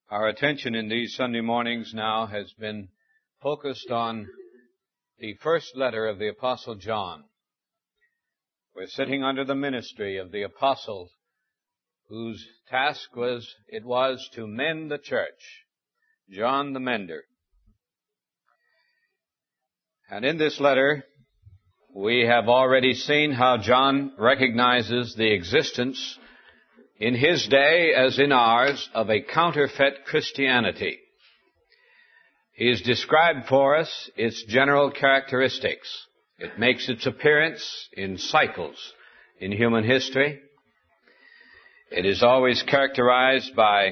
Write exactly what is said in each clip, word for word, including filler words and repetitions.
Our attention in these Sunday mornings now has been focused on the first letter of the Apostle John. We're sitting under the ministry of the apostle whose task was, it was to mend the church, John the Mender. And in this letter, we have already seen how John recognizes the existence in his day, as in ours, of a counterfeit Christianity. He has described for us its general characteristics. It makes its appearance in cycles in human history. It is always characterized by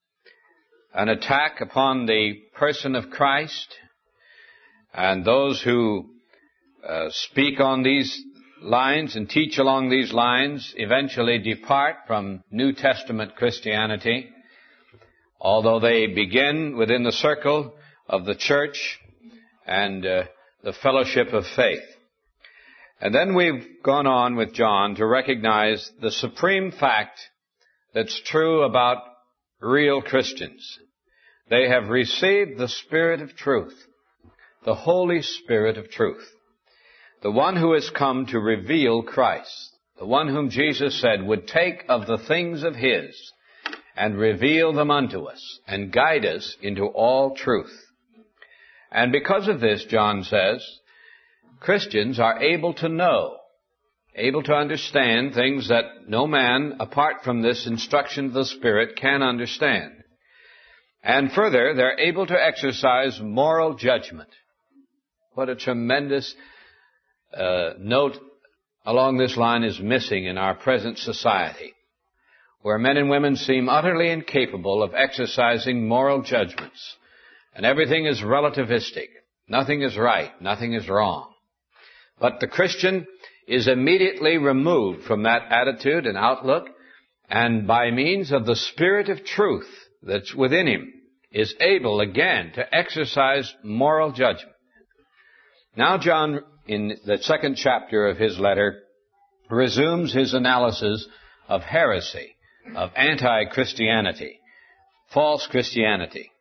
an attack upon the person of Christ, and those who uh, speak on these lines and teach along these lines eventually depart from New Testament Christianity, although they begin within the circle of the church and uh, the fellowship of faith. And then we've gone on with John to recognize the supreme fact that's true about real Christians. They have received the Spirit of truth, the Holy Spirit of truth. The one who has come to reveal Christ, the one whom Jesus said would take of the things of His and reveal them unto us and guide us into all truth. And because of this, John says, Christians are able to know, able to understand things that no man, apart from this instruction of the Spirit, can understand. And further, they're able to exercise moral judgment. What a tremendous Uh, note along this line is missing in our present society, where men and women seem utterly incapable of exercising moral judgments, and everything is relativistic. Nothing is right, nothing is wrong. But the Christian is immediately removed from that attitude and outlook, and by means of the Spirit of truth that's within him, is able again to exercise moral judgment. Now John, in the second chapter of his letter, resumes his analysis of heresy, of anti-Christianity, false Christianity.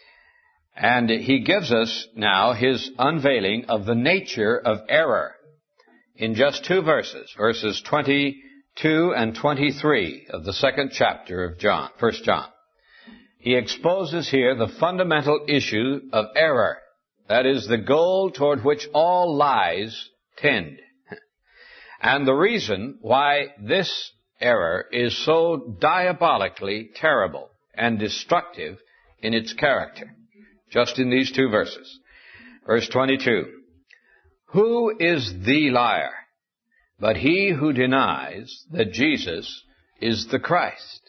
And he gives us now his unveiling of the nature of error in just two verses, verses twenty-two and twenty-three of the second chapter of John, First John. He exposes here the fundamental issue of error. That is the goal toward which all lies tend. And the reason why this error is so diabolically terrible and destructive in its character. Just in these two verses. Verse twenty-two. Who is the liar but he who denies that Jesus is the Christ?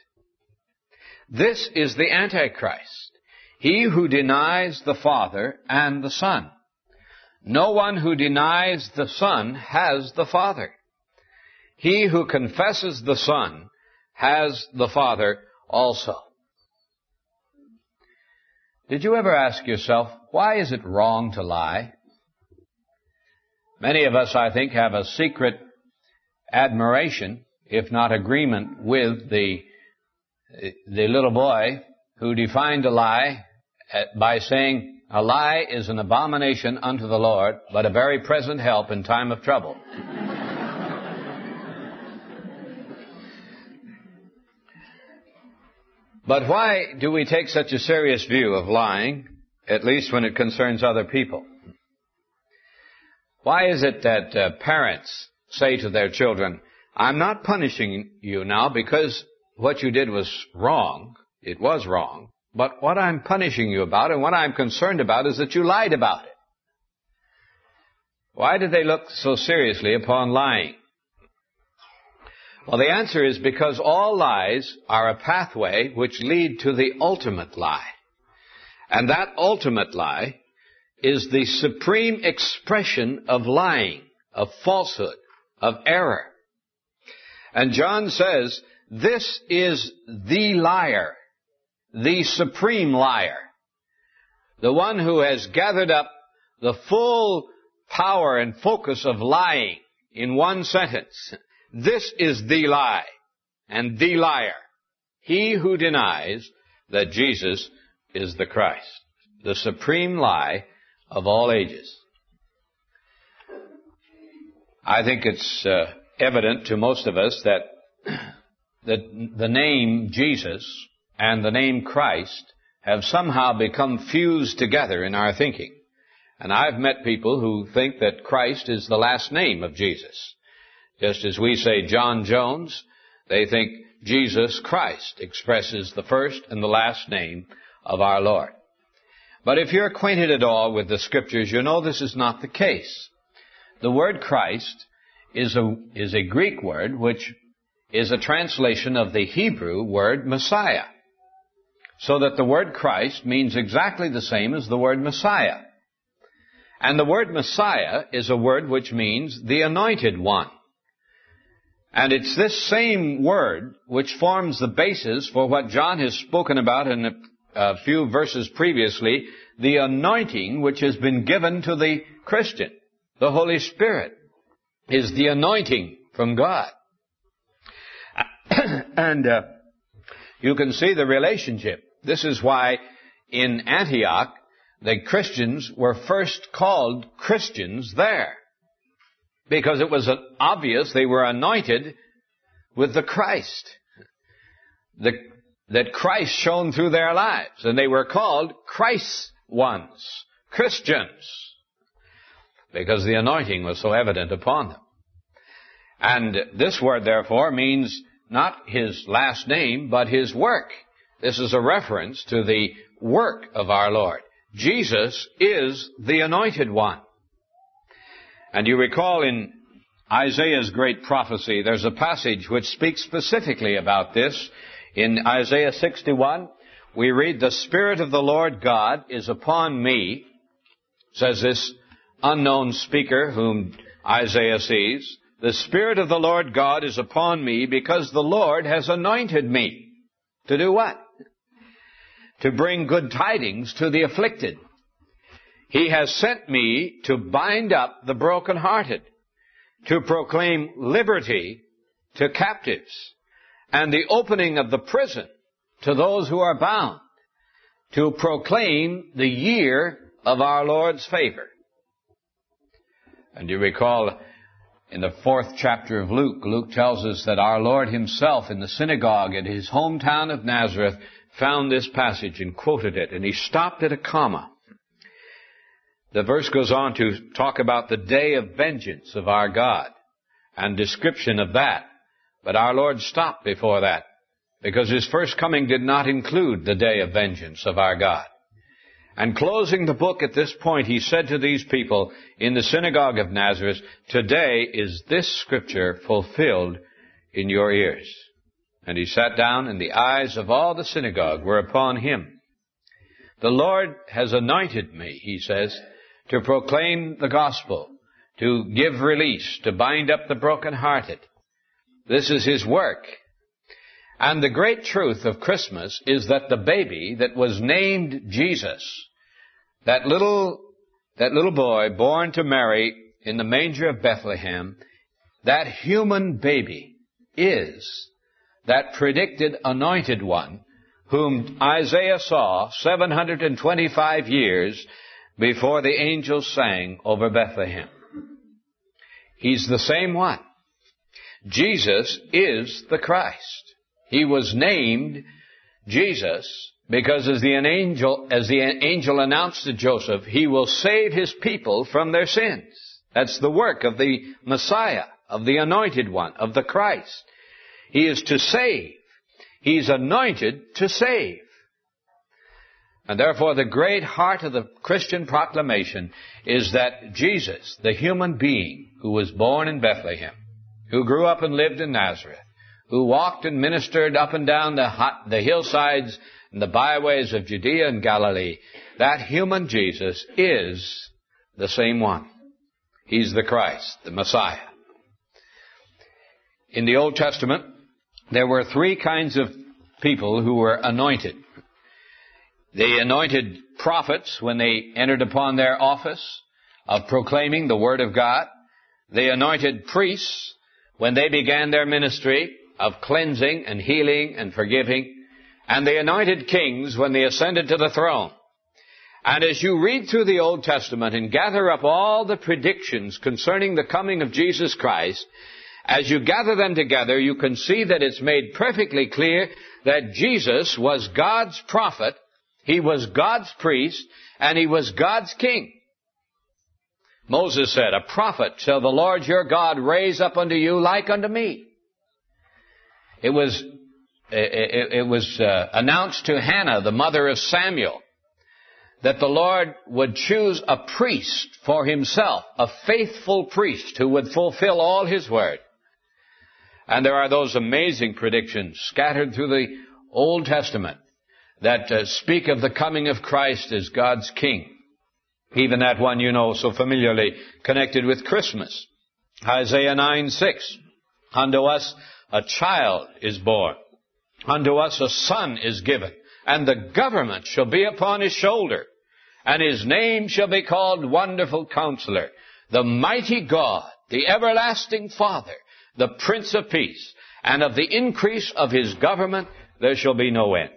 This is the Antichrist. He who denies the Father and the Son. No one who denies the Son has the Father. He who confesses the Son has the Father also. Did you ever ask yourself, why is it wrong to lie? Many of us, I think, have a secret admiration, if not agreement, with the, the little boy who defined a lie by saying, a lie is an abomination unto the Lord, but a very present help in time of trouble. But why do we take such a serious view of lying, at least when it concerns other people? Why is it that uh, parents say to their children, I'm not punishing you now because what you did was wrong. It was wrong. But what I'm punishing you about and what I'm concerned about is that you lied about it. Why do they look so seriously upon lying? Well, the answer is because all lies are a pathway which lead to the ultimate lie. And that ultimate lie is the supreme expression of lying, of falsehood, of error. And John says, this is the liar. The supreme liar, the one who has gathered up the full power and focus of lying in one sentence. This is the lie and the liar, he who denies that Jesus is the Christ, the supreme lie of all ages. I think it's uh, evident to most of us that that the name Jesus and the name Christ have somehow become fused together in our thinking. And I've met people who think that Christ is the last name of Jesus. Just as we say John Jones, they think Jesus Christ expresses the first and the last name of our Lord. But if you're acquainted at all with the Scriptures, you know this is not the case. The word Christ is a, is a Greek word which is a translation of the Hebrew word Messiah. So that the word Christ means exactly the same as the word Messiah. And the word Messiah is a word which means the anointed one. And it's this same word which forms the basis for what John has spoken about in a, a few verses previously, the anointing which has been given to the Christian. The Holy Spirit is the anointing from God. And uh, you can see the relationship. This is why in Antioch, the Christians were first called Christians there. Because it was obvious they were anointed with the Christ. The, that Christ shone through their lives. And they were called Christ's ones, Christians. Because the anointing was so evident upon them. And this word, therefore, means not his last name, but his work. This is a reference to the work of our Lord. Jesus is the anointed one. And you recall in Isaiah's great prophecy, there's a passage which speaks specifically about this. In Isaiah sixty-one, we read, "The Spirit of the Lord God is upon me," says this unknown speaker whom Isaiah sees. "The Spirit of the Lord God is upon me because the Lord has anointed me." To do what? To bring good tidings to the afflicted. He has sent me to bind up the brokenhearted, to proclaim liberty to captives, and the opening of the prison to those who are bound, to proclaim the year of our Lord's favor. And you recall in the fourth chapter of Luke, Luke tells us that our Lord himself in the synagogue at his hometown of Nazareth found this passage and quoted it, and he stopped at a comma. The verse goes on to talk about the day of vengeance of our God and description of that. But our Lord stopped before that because his first coming did not include the day of vengeance of our God. And closing the book at this point, he said to these people in the synagogue of Nazareth, "Today is this scripture fulfilled in your ears." And he sat down, and the eyes of all the synagogue were upon him. "The Lord has anointed me," he says, "to proclaim the gospel, to give release, to bind up the brokenhearted." This is his work. And the great truth of Christmas is that the baby that was named Jesus, that little, that little boy born to Mary in the manger of Bethlehem, that human baby is that predicted anointed one whom Isaiah saw seven hundred twenty-five years before the angels sang over Bethlehem. He's the same one. Jesus is the Christ. He was named Jesus because as the angel, as the angel announced to Joseph, he will save his people from their sins. That's the work of the Messiah, of the anointed one, of the Christ. He is to save. He's anointed to save. And therefore the great heart of the Christian proclamation is that Jesus, the human being who was born in Bethlehem, who grew up and lived in Nazareth, who walked and ministered up and down the, hot, the hillsides and the byways of Judea and Galilee, that human Jesus is the same one. He's the Christ, the Messiah. In the Old Testament, there were three kinds of people who were anointed. The anointed prophets when they entered upon their office of proclaiming the Word of God. The anointed priests when they began their ministry of cleansing and healing and forgiving. and the anointed kings when they ascended to the throne. And as you read through the Old Testament and gather up all the predictions concerning the coming of Jesus Christ, as you gather them together, you can see that it's made perfectly clear that Jesus was God's prophet, He was God's priest, and He was God's king. Moses said, "A prophet shall the Lord your God raise up unto you like unto me." It was, it, it was uh, announced to Hannah, the mother of Samuel, that the Lord would choose a priest for Himself, a faithful priest who would fulfill all His word. And there are those amazing predictions scattered through the Old Testament that uh, speak of the coming of Christ as God's King. Even that one you know so familiarly connected with Christmas. Isaiah nine six. "Unto us a child is born. Unto us a son is given. And the government shall be upon His shoulder. And His name shall be called Wonderful Counselor, the Mighty God, the Everlasting Father, the Prince of Peace. And of the increase of His government there shall be no end."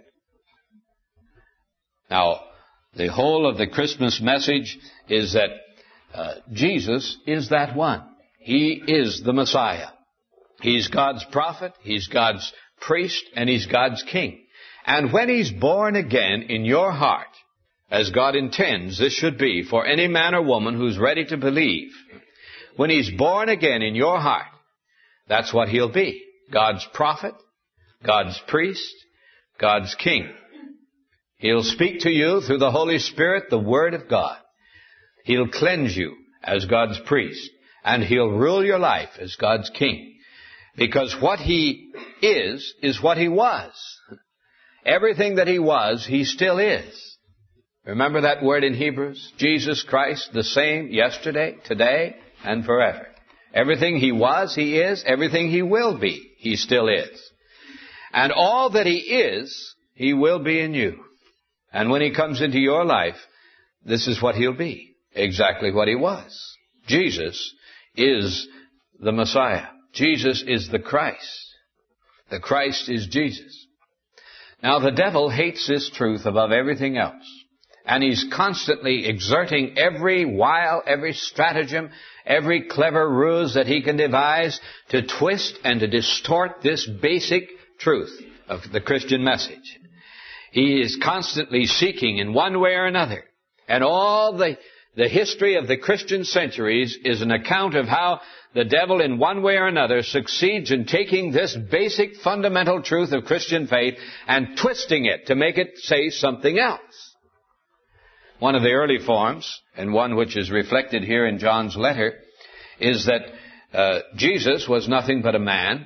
Now, the whole of the Christmas message is that uh, Jesus is that one. He is the Messiah. He's God's prophet, He's God's priest, and He's God's king. And when He's born again in your heart, as God intends this should be for any man or woman who's ready to believe, when He's born again in your heart, that's what He'll be. God's prophet, God's priest, God's king. He'll speak to you through the Holy Spirit, the Word of God. He'll cleanse you as God's priest, and He'll rule your life as God's king. Because what He is, is what He was. Everything that He was, He still is. Remember that word in Hebrews? Jesus Christ, the same yesterday, today, and forever. Everything He was, He is. Everything He will be, He still is. And all that He is, He will be in you. And when He comes into your life, this is what He'll be. Exactly what He was. Jesus is the Messiah. Jesus is the Christ. The Christ is Jesus. Now, the devil hates this truth above everything else. And he's constantly exerting every wile, every stratagem, every clever ruse that he can devise to twist and to distort this basic truth of the Christian message. He is constantly seeking in one way or another. And all the, the history of the Christian centuries is an account of how the devil in one way or another succeeds in taking this basic fundamental truth of Christian faith and twisting it to make it say something else. One of the early forms, and one which is reflected here in John's letter, is that uh, Jesus was nothing but a man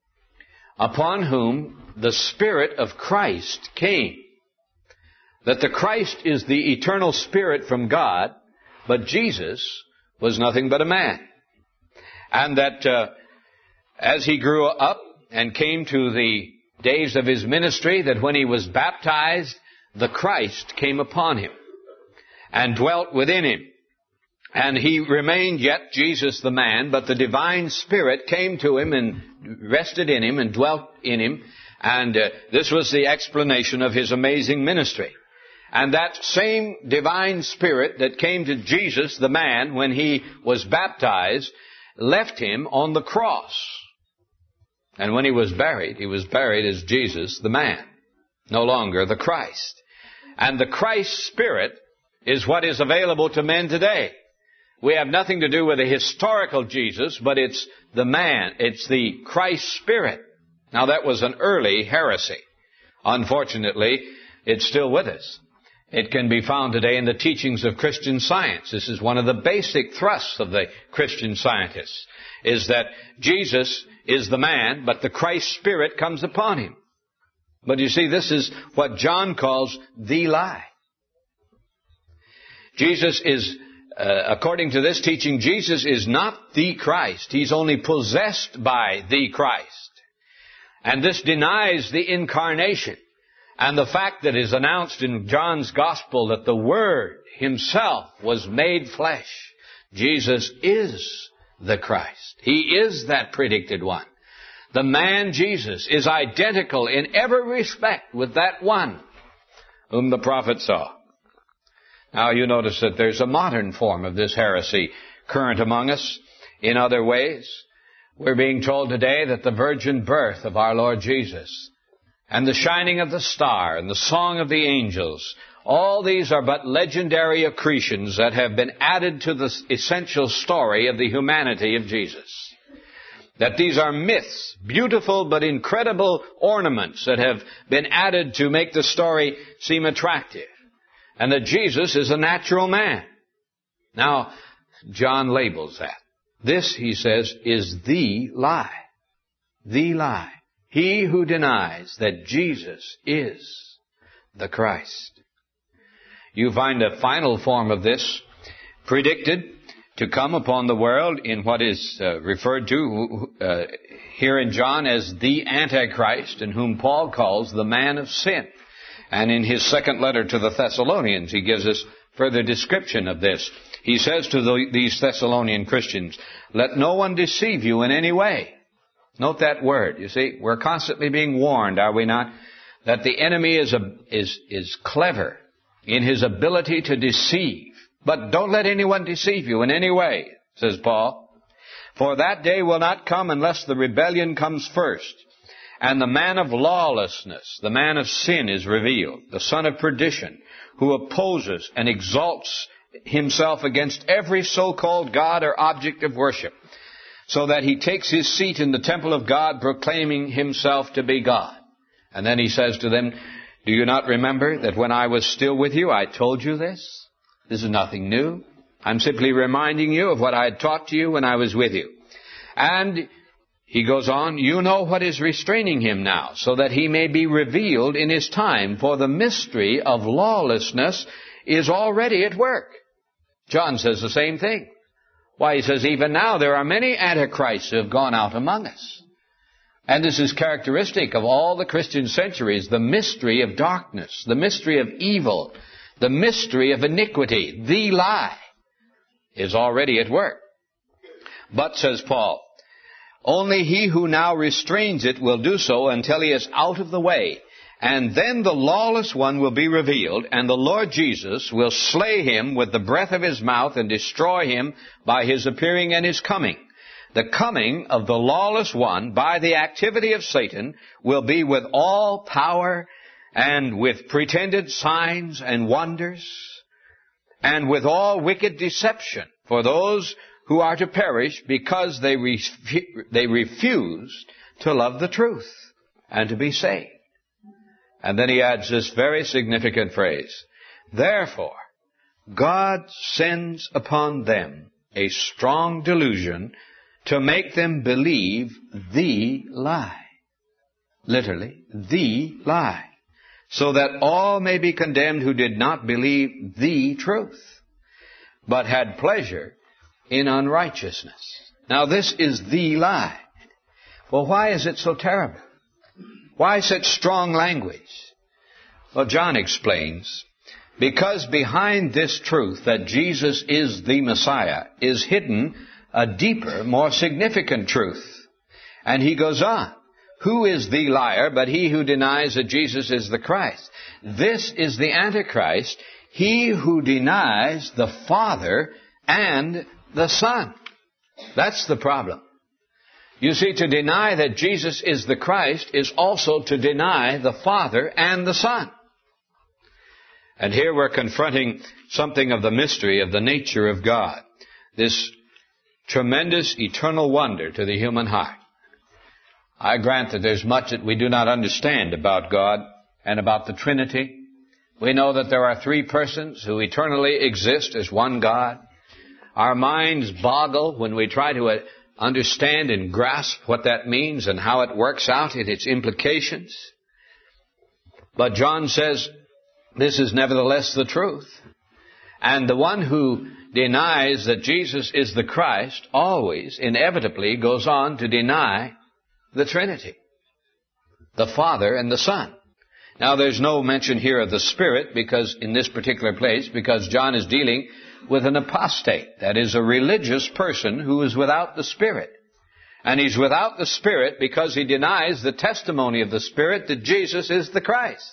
upon whom the Spirit of Christ came. That the Christ is the eternal Spirit from God, but Jesus was nothing but a man. And that uh, as He grew up and came to the days of His ministry, that when He was baptized, the Christ came upon Him and dwelt within Him. And He remained yet Jesus the man, but the divine Spirit came to Him and rested in Him and dwelt in Him. And uh, this was the explanation of His amazing ministry. And that same divine Spirit that came to Jesus the man when He was baptized left Him on the cross. And when He was buried, He was buried as Jesus the man, no longer the Christ. And the Christ Spirit is what is available to men today. We have nothing to do with a historical Jesus, but it's the man, it's the Christ Spirit. Now, that was an early heresy. Unfortunately, it's still with us. It can be found today in the teachings of Christian Science. This is one of the basic thrusts of the Christian scientists, is that Jesus is the man, but the Christ Spirit comes upon Him. But you see, this is what John calls the lie. Jesus is, uh, according to this teaching, Jesus is not the Christ. He's only possessed by the Christ. And this denies the incarnation and the fact that is announced in John's Gospel that the Word Himself was made flesh. Jesus is the Christ. He is that predicted one. The man Jesus is identical in every respect with that one whom the prophet saw. Now you notice that there's a modern form of this heresy current among us in other ways. We're being told today that the virgin birth of our Lord Jesus and the shining of the star and the song of the angels, all these are but legendary accretions that have been added to the essential story of the humanity of Jesus. That these are myths, beautiful but incredible ornaments that have been added to make the story seem attractive. And that Jesus is a natural man. Now, John labels that. This, he says, is the lie. The lie. He who denies that Jesus is the Christ. You find a final form of this predicted to come upon the world in what is uh, referred to uh, here in John as the Antichrist, and whom Paul calls the man of sin. And in his second letter to the Thessalonians, he gives us further description of this. He says to the, these Thessalonian Christians, let no one deceive you in any way. Note that word. You see, we're constantly being warned, are we not, that the enemy is, a, is, is clever in his ability to deceive. But don't let anyone deceive you in any way, says Paul. For that day will not come unless the rebellion comes first, and the man of lawlessness, the man of sin, is revealed, the son of perdition, who opposes and exalts himself against every so-called God or object of worship, so that he takes his seat in the temple of God, proclaiming himself to be God. And then he says to them, do you not remember that when I was still with you, I told you this? This is nothing new. I'm simply reminding you of what I had taught to you when I was with you. And he goes on, you know what is restraining him now, so that he may be revealed in his time, for the mystery of lawlessness is already at work. John says the same thing. Why, he says, even now there are many antichrists who have gone out among us. And this is characteristic of all the Christian centuries, the mystery of darkness, the mystery of evil, the mystery of iniquity, the lie, is already at work. But, says Paul, only he who now restrains it will do so until he is out of the way. And then the lawless one will be revealed, and the Lord Jesus will slay him with the breath of his mouth and destroy him by his appearing and his coming. The coming of the lawless one by the activity of Satan will be with all power and with pretended signs and wonders, and with all wicked deception for those who are to perish because they, refu- they refused to love the truth and to be saved. And then he adds this very significant phrase, therefore, God sends upon them a strong delusion to make them believe the lie. Literally, the lie. So that all may be condemned who did not believe the truth, but had pleasure in unrighteousness. Now this is the lie. Well, why is it so terrible? Why such strong language? Well, John explains, because behind this truth that Jesus is the Messiah is hidden a deeper, more significant truth. And he goes on. Who is the liar but he who denies that Jesus is the Christ? This is the Antichrist, he who denies the Father and the Son. That's the problem. You see, to deny that Jesus is the Christ is also to deny the Father and the Son. And here we're confronting something of the mystery of the nature of God. This tremendous eternal wonder to the human heart. I grant that there's much that we do not understand about God and about the Trinity. We know that there are three persons who eternally exist as one God. Our minds boggle when we try to understand and grasp what that means and how it works out in its implications. But John says this is nevertheless the truth. And the one who denies that Jesus is the Christ always, inevitably, goes on to deny the Trinity, the Father and the Son. Now, there's no mention here of the Spirit because in this particular place, because John is dealing with an apostate, that is, a religious person who is without the Spirit. And he's without the Spirit because he denies the testimony of the Spirit that Jesus is the Christ.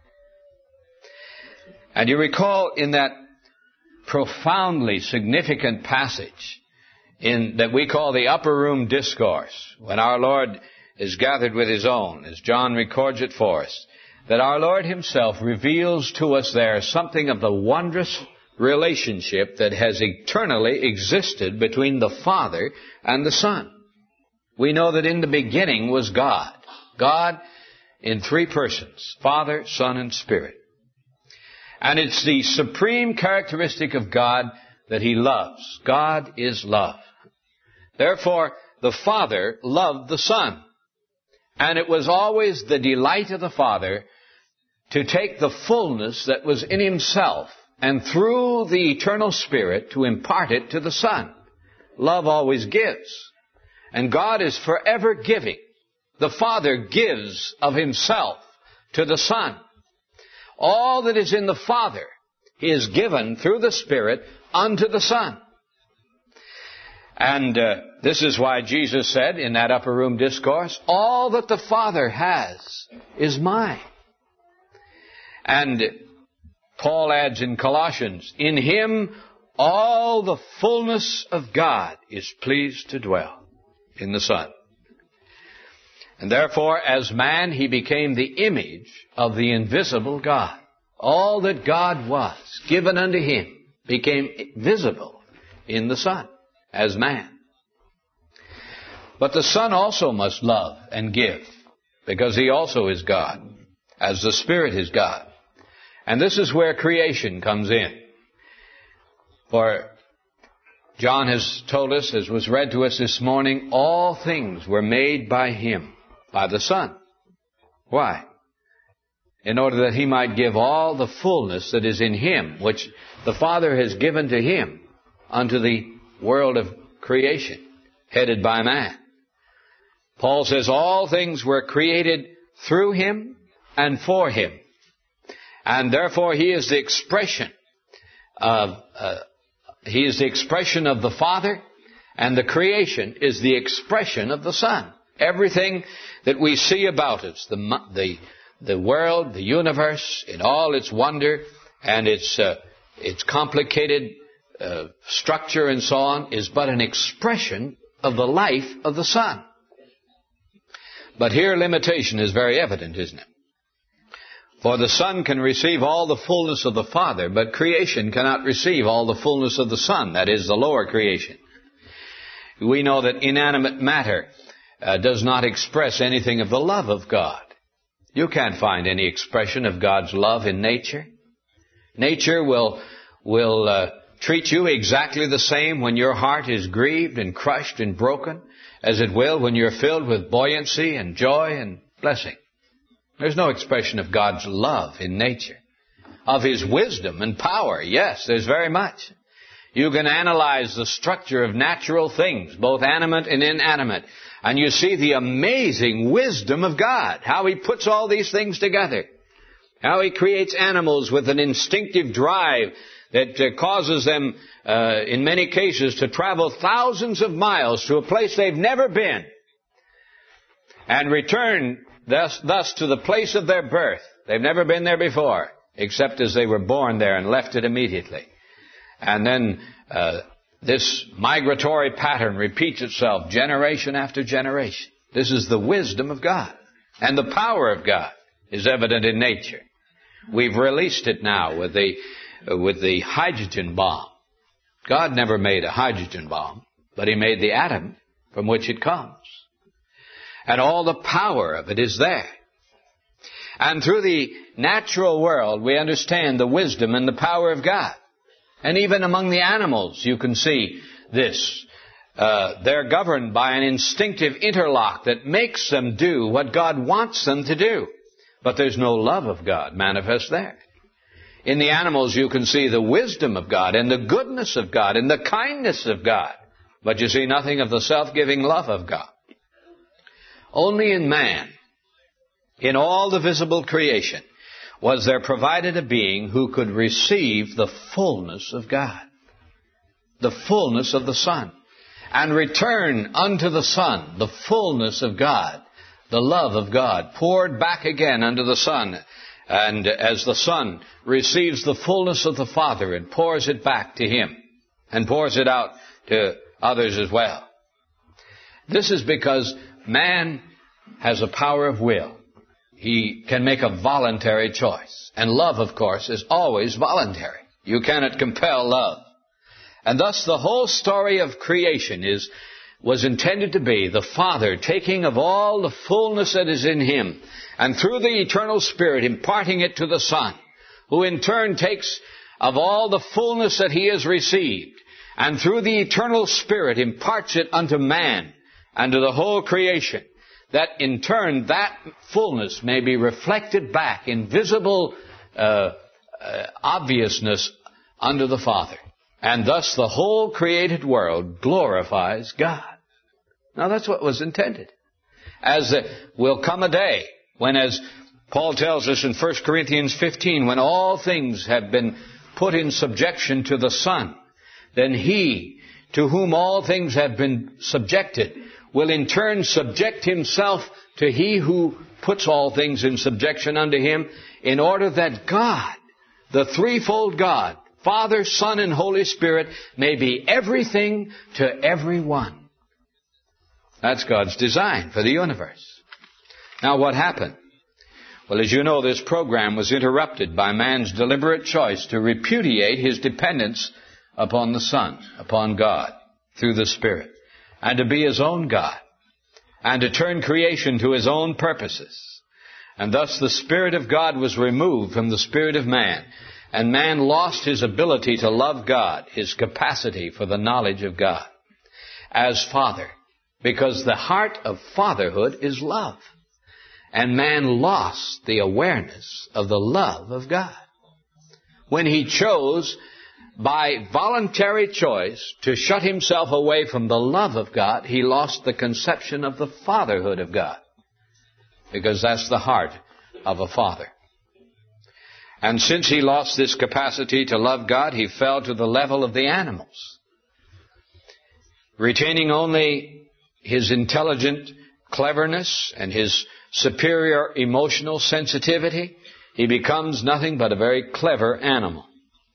And you recall in that profoundly significant passage in that we call the Upper Room Discourse, when our Lord is gathered with his own, as John records it for us, that our Lord himself reveals to us there something of the wondrous relationship that has eternally existed between the Father and the Son. We know that in the beginning was God. God in three persons, Father, Son, and Spirit. And it's the supreme characteristic of God that he loves. God is love. Therefore, the Father loved the Son. And it was always the delight of the Father to take the fullness that was in himself and through the eternal Spirit to impart it to the Son. Love always gives. And God is forever giving. The Father gives of himself to the Son. All that is in the Father, he is given through the Spirit unto the Son. And uh, this is why Jesus said in that Upper Room Discourse, all that the Father has is mine. And Paul adds in Colossians, in him all the fullness of God is pleased to dwell, in the Son. And therefore, as man, he became the image of the invisible God. All that God was given unto him became visible in the Son as man. But the Son also must love and give, because he also is God, as the Spirit is God. And this is where creation comes in. For John has told us, as was read to us this morning, all things were made by him, by the Son. Why? In order that he might give all the fullness that is in him, which the Father has given to him, unto the world of creation, headed by man. Paul says all things were created through him and for him. And therefore he is the expression of, uh, he is the expression of the Father, and the creation is the expression of the Son. Everything that we see about us, the, the, the world, the universe, in all its wonder and its, uh, its complicated uh, structure and so on, is but an expression of the life of the Son. But here limitation is very evident, isn't it? For the Son can receive all the fullness of the Father, but creation cannot receive all the fullness of the Son, that is, the lower creation. We know that inanimate matter uh, does not express anything of the love of God. You can't find any expression of God's love in nature. Nature will, will uh, treat you exactly the same when your heart is grieved and crushed and broken, as it will when you're filled with buoyancy and joy and blessing. There's no expression of God's love in nature. Of his wisdom and power, yes, there's very much. You can analyze the structure of natural things, both animate and inanimate, and you see the amazing wisdom of God, how he puts all these things together, how he creates animals with an instinctive drive that uh, causes them, uh, in many cases, to travel thousands of miles to a place they've never been and return Thus, thus to the place of their birth. They've never been there before, except as they were born there and left it immediately. And then uh, this migratory pattern repeats itself generation after generation. This is the wisdom of God. And the power of God is evident in nature. We've released it now with the, uh, with the hydrogen bomb. God never made a hydrogen bomb, but he made the atom from which it comes. And all the power of it is there. And through the natural world, we understand the wisdom and the power of God. And even among the animals, you can see this. Uh, they're governed by an instinctive interlock that makes them do what God wants them to do. But there's no love of God manifest there. In the animals, you can see the wisdom of God and the goodness of God and the kindness of God. But you see nothing of the self-giving love of God. Only in man, in all the visible creation, was there provided a being who could receive the fullness of God, the fullness of the Son. and return unto the Son the fullness of God, the love of God, poured back again unto the Son. And as the Son receives the fullness of the Father and pours it back to Him, and pours it out to others as well. This is because man has a power of will. He can make a voluntary choice. And love, of course, is always voluntary. You cannot compel love. And thus the whole story of creation is was intended to be the Father taking of all the fullness that is in Him, and through the eternal Spirit imparting it to the Son, who in turn takes of all the fullness that He has received, and through the eternal Spirit imparts it unto man and to the whole creation, that in turn that fullness may be reflected back in visible uh, uh, obviousness unto the Father. And thus the whole created world glorifies God. Now that's what was intended. As uh, will come a day when, as Paul tells us in First Corinthians fifteen, when all things have been put in subjection to the Son, then He, to whom all things have been subjected, will in turn subject Himself to He who puts all things in subjection unto Him, in order that God, the threefold God, Father, Son, and Holy Spirit, may be everything to everyone. That's God's design for the universe. Now what happened? Well, as you know, this program was interrupted by man's deliberate choice to repudiate his dependence upon the Son, upon God, through the Spirit, and to be his own God, and to turn creation to his own purposes. And thus the Spirit of God was removed from the spirit of man, and man lost his ability to love God, his capacity for the knowledge of God as Father, because the heart of fatherhood is love. And man lost the awareness of the love of God. When he chose, by voluntary choice, to shut himself away from the love of God, he lost the conception of the fatherhood of God. Because that's the heart of a father. And since he lost this capacity to love God, he fell to the level of the animals. Retaining only his intelligent cleverness and his superior emotional sensitivity, he becomes nothing but a very clever animal.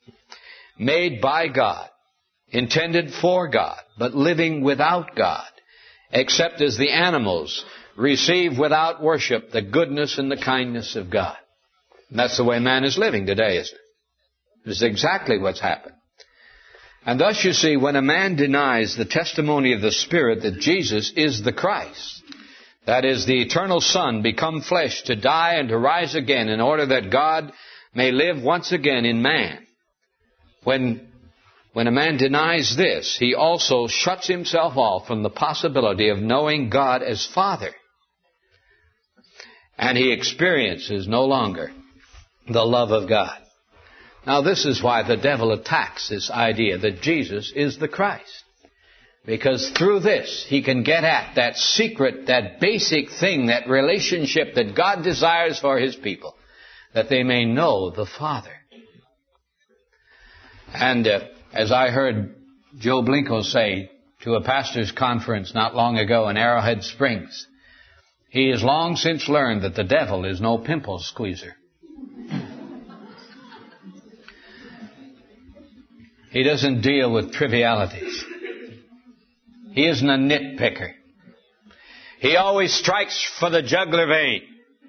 Made by God, intended for God, but living without God, except as the animals receive without worship the goodness and the kindness of God. And that's the way man is living today, isn't it? This is exactly what's happened. And thus, you see, when a man denies the testimony of the Spirit that Jesus is the Christ, that is, the eternal Son, become flesh to die and to rise again in order that God may live once again in man, when, when a man denies this, he also shuts himself off from the possibility of knowing God as Father. And he experiences no longer the love of God. Now, this is why the devil attacks this idea that Jesus is the Christ. Because through this, he can get at that secret, that basic thing, that relationship that God desires for His people, that they may know the Father. And uh, as I heard Joe Blinko say to a pastor's conference not long ago in Arrowhead Springs, he has long since learned that the devil is no pimple squeezer. He doesn't deal with trivialities. He isn't a nitpicker. He always strikes for the jugular vein.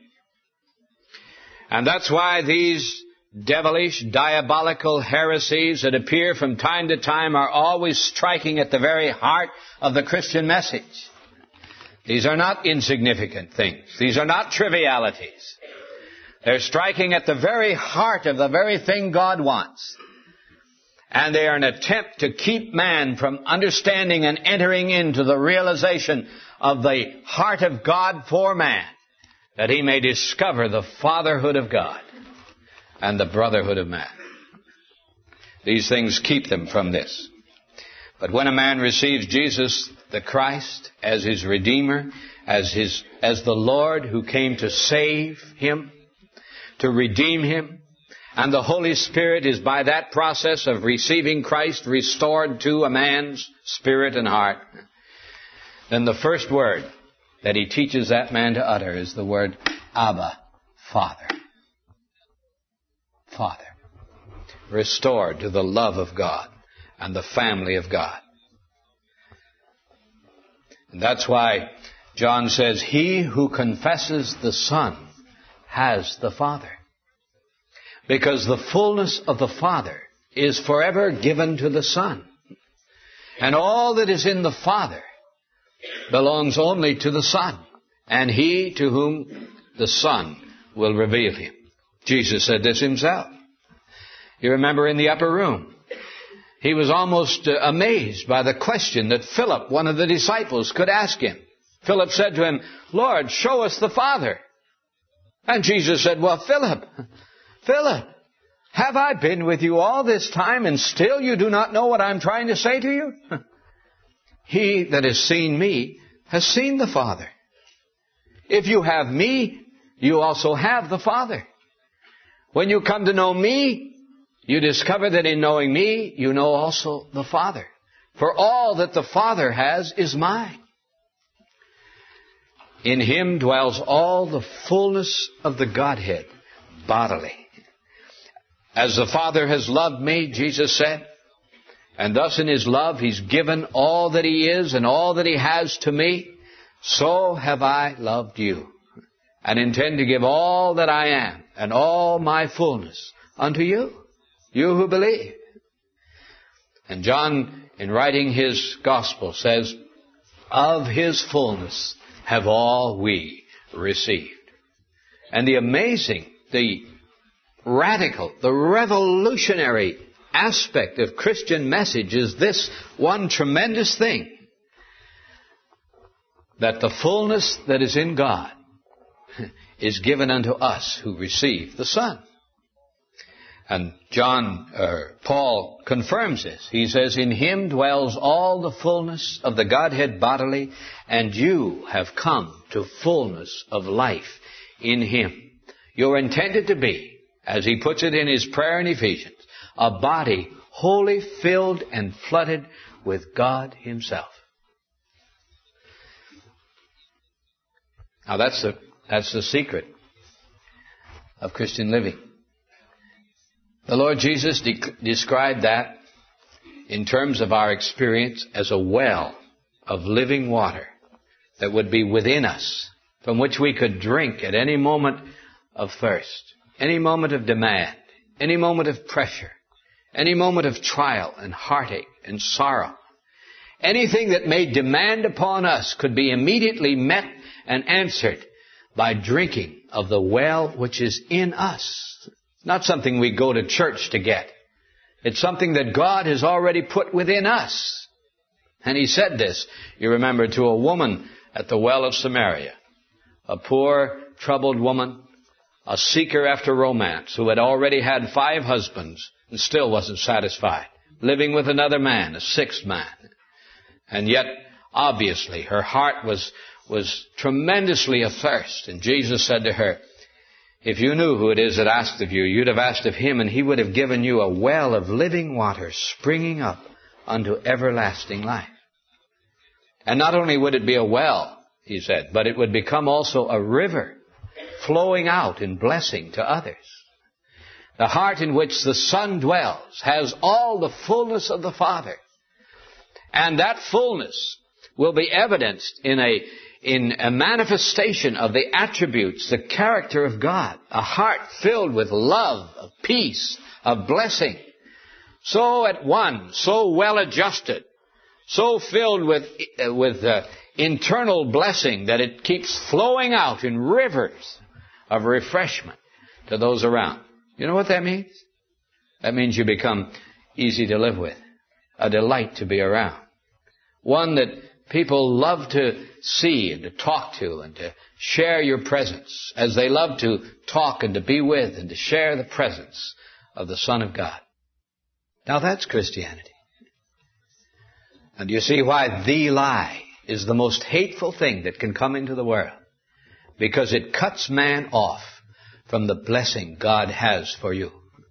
And that's why these devilish, diabolical heresies that appear from time to time are always striking at the very heart of the Christian message. These are not insignificant things. These are not trivialities. They're striking at the very heart of the very thing God wants. And they are an attempt to keep man from understanding and entering into the realization of the heart of God for man, that he may discover the fatherhood of God and the brotherhood of man. These things keep them from this. But when a man receives Jesus the Christ as his Redeemer, as his, as the Lord who came to save him, to redeem him, and the Holy Spirit is by that process of receiving Christ restored to a man's spirit and heart, then the first word that he teaches that man to utter is the word Abba, Father. Father. Restored to the love of God and the family of God. And that's why John says, he who confesses the Son has the Father. Because the fullness of the Father is forever given to the Son. And all that is in the Father belongs only to the Son, and he to whom the Son will reveal him. Jesus said this himself. You remember in the upper room, he was almost uh, amazed by the question that Philip, one of the disciples, could ask him. Philip said to him, Lord, show us the Father. And Jesus said, well, Philip, Philip, have I been with you all this time and still you do not know what I'm trying to say to you? He that has seen me has seen the Father. If you have me, you also have the Father. When you come to know me, you discover that in knowing me, you know also the Father. For all that the Father has is mine. In him dwells all the fullness of the Godhead bodily. As the Father has loved me, Jesus said, and thus in his love he's given all that he is and all that he has to me, so have I loved you, and intend to give all that I am and all my fullness unto you, you who believe. And John, in writing his gospel, says, of his fullness have all we received. And the amazing, the radical, the revolutionary aspect of Christian message is this one tremendous thing, that the fullness that is in God is given unto us who receive the Son. And John, uh, Paul confirms this. He says, in him dwells all the fullness of the Godhead bodily, and you have come to fullness of life in him. You're intended to be, as he puts it in his prayer in Ephesians, a body wholly filled and flooded with God himself. Now that's the, that's the secret of Christian living. The Lord Jesus de- described that in terms of our experience as a well of living water that would be within us, from which we could drink at any moment of thirst, any moment of demand, any moment of pressure, any moment of trial and heartache and sorrow. Anything that may demand upon us could be immediately met and answered by drinking of the well which is in us. Not something we go to church to get. It's something that God has already put within us. And he said this, you remember, to a woman at the well of Samaria, a poor, troubled woman, a seeker after romance, who had already had five husbands and still wasn't satisfied, living with another man, a sixth man. And yet, obviously, her heart was, was tremendously athirst. And Jesus said to her, if you knew who it is that asked of you, you'd have asked of him, and he would have given you a well of living water springing up unto everlasting life. And not only would it be a well, he said, but it would become also a river flowing out in blessing to others. The heart in which the Son dwells has all the fullness of the Father. And that fullness will be evidenced in a in a manifestation of the attributes, the character of God. A heart filled with love, of peace, of blessing. So at one, so well adjusted, so filled with, uh, with uh, internal blessing that it keeps flowing out in rivers of refreshment to those around. You know what that means? That means you become easy to live with, a delight to be around, one that people love to see and to talk to and to share your presence, as they love to talk and to be with and to share the presence of the Son of God. Now that's Christianity. And you see why the lie is the most hateful thing that can come into the world. Because it cuts man off from the blessing God has for you.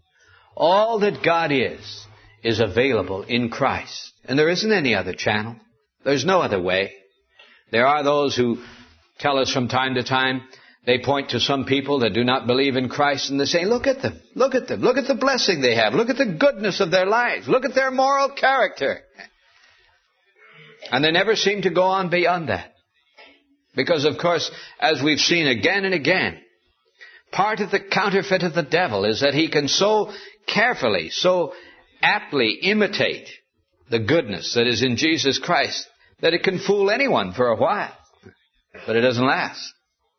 All that God is, is available in Christ. And there isn't any other channel. There's no other way. There are those who tell us from time to time, they point to some people that do not believe in Christ and they say, look at them, look at them, look at the blessing they have, look at the goodness of their lives, look at their moral character. And they never seem to go on beyond that. Because, of course, as we've seen again and again, part of the counterfeit of the devil is that he can so carefully, so aptly imitate the goodness that is in Jesus Christ that it can fool anyone for a while. But it doesn't last.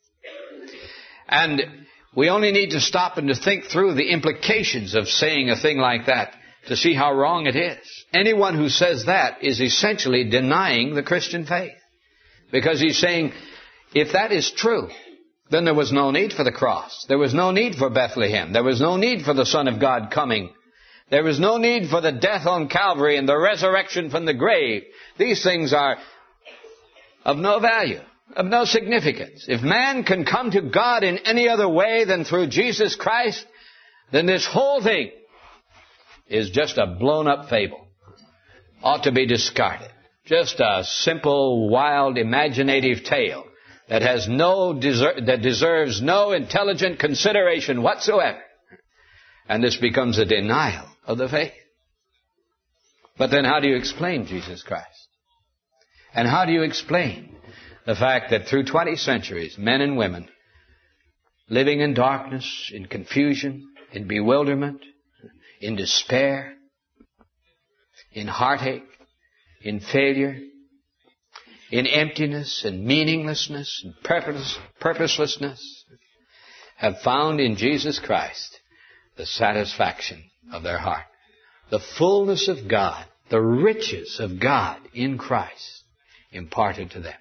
And we only need to stop and to think through the implications of saying a thing like that to see how wrong it is. Anyone who says that is essentially denying the Christian faith. Because he's saying, if that is true, then there was no need for the cross. There was no need for Bethlehem. There was no need for the Son of God coming. There was no need for the death on Calvary and the resurrection from the grave. These things are of no value, of no significance. If man can come to God in any other way than through Jesus Christ, then this whole thing is just a blown-up fable. Ought to be discarded. Just a simple, wild, imaginative tale that has no deser- that deserves no intelligent consideration whatsoever. And this becomes a denial of the faith. But then how do you explain Jesus Christ? And how do you explain the fact that through twenty centuries, men and women living in darkness, in confusion, in bewilderment, in despair, in heartache, in failure, in emptiness and meaninglessness and purpose, purposelessness, have found in Jesus Christ the satisfaction of their heart. The fullness of God, the riches of God in Christ imparted to them.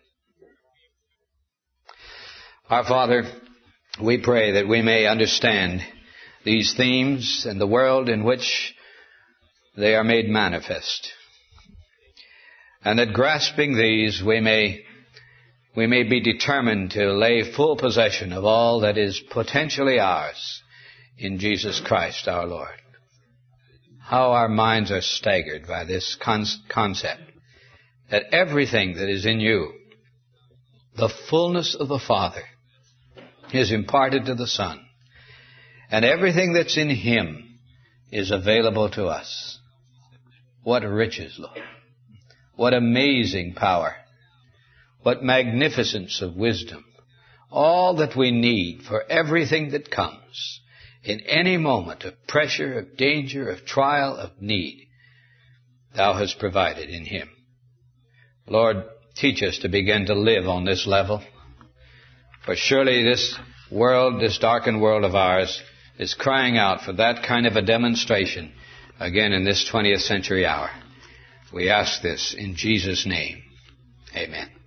Our Father, we pray that we may understand these themes and the world in which they are made manifest. And that grasping these, we may, we may be determined to lay full possession of all that is potentially ours in Jesus Christ our Lord. How our minds are staggered by this con- concept that everything that is in you, the fullness of the Father, is imparted to the Son. And everything that's in Him is available to us. What riches, Lord. What amazing power. What magnificence of wisdom. All that we need for everything that comes in any moment of pressure, of danger, of trial, of need, Thou hast provided in Him. Lord, teach us to begin to live on this level. For surely this world, this darkened world of ours, is crying out for that kind of a demonstration again in this twentieth century hour. We ask this in Jesus' name. Amen.